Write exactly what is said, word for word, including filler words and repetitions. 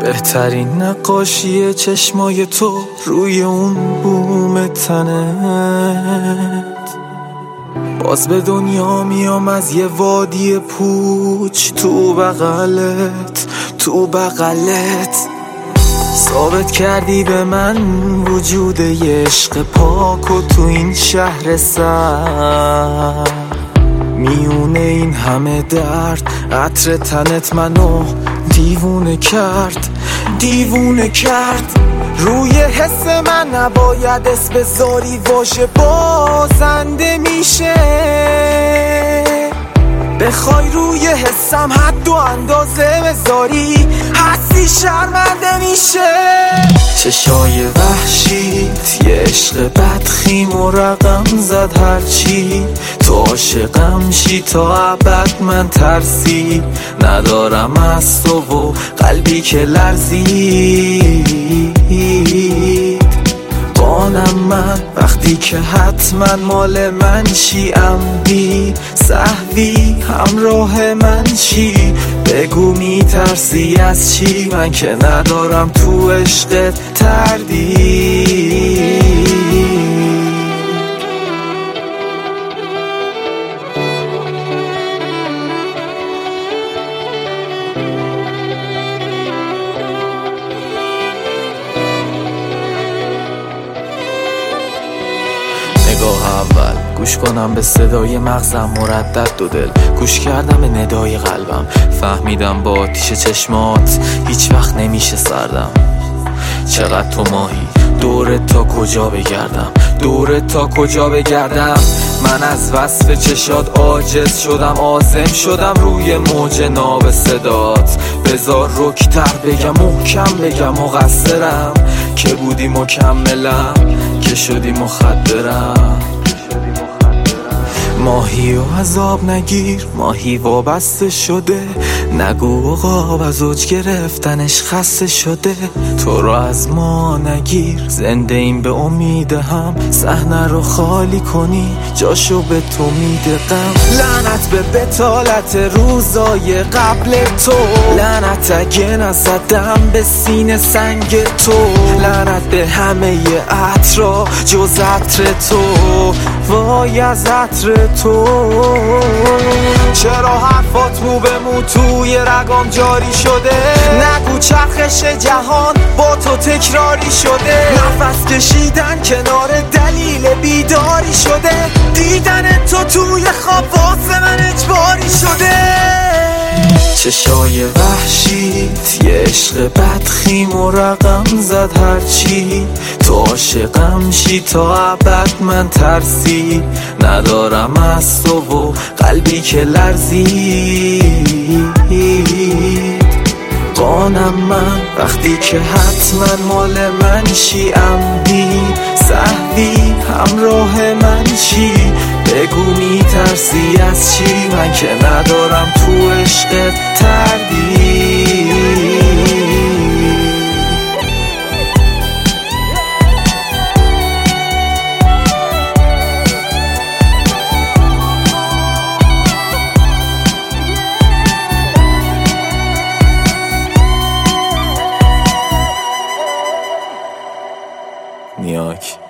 بهترین نقاشی چشمای تو روی اون بوم تنت. باز به دنیا میام از یه وادی پوچ تو بغلت، تو بغلت ثابت کردی به من وجود یه عشق پاک و تو این شهر سر. میونه این همه درد عطر تنت منو دیوونه کرد، دیوونه کرد. روی حس من نباید اسم بذاری، واژه بازنده میشه. بخوای روی حسم حد و اندازه بذاری، هستی شرمنده میشه. چشای وحشیت یه عشق بدخیم و رقم زد هرچی. تو عاشقم شی تا ابد من ترسی ندارم از تو و قلبی که لرزید. بانم من وقتی که حتما مال من شی، عمدی سهوی همراه من شی. بگو میترسی از چی؟ من که ندارم تو عشقت تردید. نگاه اول گوش کنم به صدای مغزم، مردد دو دل گوش کردم به ندای قلبم. فهمیدم با آتیش چشمات هیچ وقت نمیشه سردم. چقدر تو ماهی دورت تا کجا بگردم، دورت تا کجا بگردم. من از وصف چشات عاجز شدم، عازم شدم روی موج ناب صدات. بذار رکتر بگم، محکم بگم، مقصرم که بودی مکملم، که شدی مخدرم. ماهی و عذاب نگیر، ماهی وابسته شده. نگو عقاب از اوج گرفتنش خسته شده. تو رو از ما نگیر، زنده این به امید هم. صحنه رو خالی کنی، جاشو به تو میدقم. لعنت به بتالت روزای قبل تو، لعنت اگه نزدم به سینه سنگ تو. لعنت به همه عطرا جز عطر تو، وای از عطر تو. چرا حرفات مو به مو توی رگام جاری شده؟ نگو چرخش جهان با تو تکراری شده. نفس کشیدن کنار دلیل بیداری شده. دیدن تو توی خواب واسه من اجباری شده. چشای وحشیت یه عشق بدخیم و رقم زد هرچی. تو عاشقم شی تا ابد من ترسی ندارم از تو و قلبی که لرزید. قانم من وقتی که حتما مال من شی، عمدی سهوی همراه من شی. بگو میترسی از چی؟ من که ندارم تو عشقت تردید. نیاک